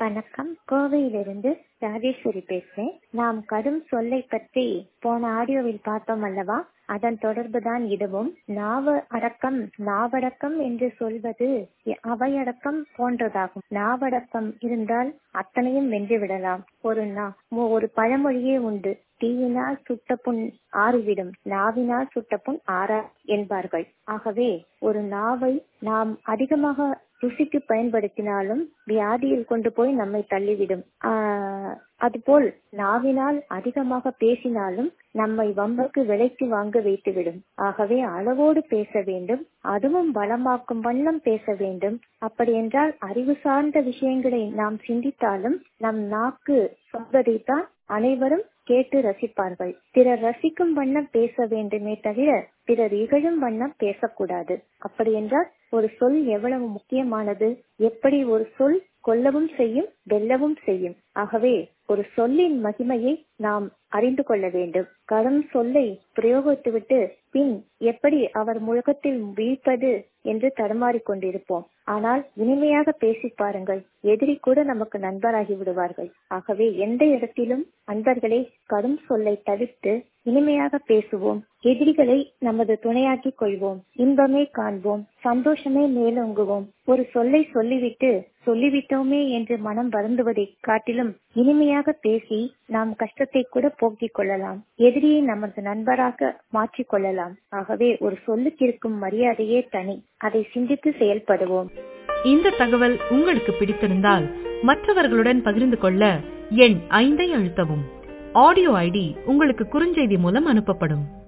வணக்கம். கோவையிலிருந்து ராஜேஸ்வரி பேசுறேன். நாம் கடும் சொல்லை பற்றி போன ஆடியோவில் பார்த்தோம் அல்லவா? அதன் தொடர்புதான் இதுவும். நாவடக்கம் என்று சொல்வது அவையடக்கம் போன்றதாகும். நாவடக்கம் இருந்தால் அத்தனையும் வென்று விடலாம். ஒரு பழமொழியே உண்டு, தீயினால் சுட்ட புண் ஆறிவிடும், நாவினால் சுட்ட புண் ஆறா என்பார்கள். ஆகவே ஒரு நாவை நாம் அதிகமாக ருசிக்கு பயன்படுத்தினாலும் வியாதியில் கொண்டு போய் நம்மை தள்ளிவிடும். அதுபோல் நாவினால் அதிகமாக பேசினாலும் நம்மை வம்புக்கு விலைக்கு வாங்க வைத்துவிடும். ஆகவே அளவோடு பேச வேண்டும், அதுவும் வளமாக்கும் வண்ணம் பேச வேண்டும். அப்படி என்றால் அறிவு சார்ந்த விஷயங்களை நாம் சிந்தித்தாலும் நம் நாக்கு சொல்வதைத்தான் அனைவரும் கேட்டு ரசிப்பார்கள். பிறர் ரசிக்கும் வண்ணம் பேச வேண்டுமே தவிர பிறர் இகழும் வண்ணம் பேசக்கூடாது. அப்படி என்றால் ஒரு சொல் எவ்வளவு முக்கியமானது, எப்படி ஒரு சொல் கொல்லவும் செய்யும் வெல்லவும் செய்யும். ஆகவே ஒரு சொல்லின் மகிமையை நாம் அறிந்து கொள்ள வேண்டும். கடும் சொல்லை பிரயோகித்துவிட்டு பின் எப்படி அவர் முழக்கத்தில் வீழ்ப்பது என்று தடுமாறிக் கொண்டிருப்போம். ஆனால் இனிமையாக பேசி பாருங்கள், எதிரி கூட நமக்கு நண்பராகி விடுவார்கள். ஆகவே எந்த இடத்திலும் அன்பர்களே கடும் சொல்லை தவிர்த்து இனிமையாக பேசுவோம். எதிரிகளை நமது துணையாக்கிக் கொள்வோம். இன்பமே காண்போம், சந்தோஷமே மேலோங்குவோம். ஒரு சொல்லை சொல்லிவிட்டோமே என்று மனம் வருந்துவதை காட்டிலும் இனிமையாக பேசி நாம் கஷ்டத்தை கூட போக்கிக் கொள்ளலாம். எதிரியை நமது நண்பராக மாற்றிக் கொள்ளலாம். ஆகவே ஒரு சொல்லுக்கு இருக்கும் மரியாதையே தனி. அதை சிந்தித்து செயல்படுவோம். இந்த தகவல் உங்களுக்கு பிடித்திருந்தால் மற்றவர்களுடன் பகிர்ந்து கொள்ள எண் 5 அழுத்தவும். ஆடியோ ஐடி உங்களுக்கு குறுஞ்செய்தி மூலம் அனுப்பப்படும்.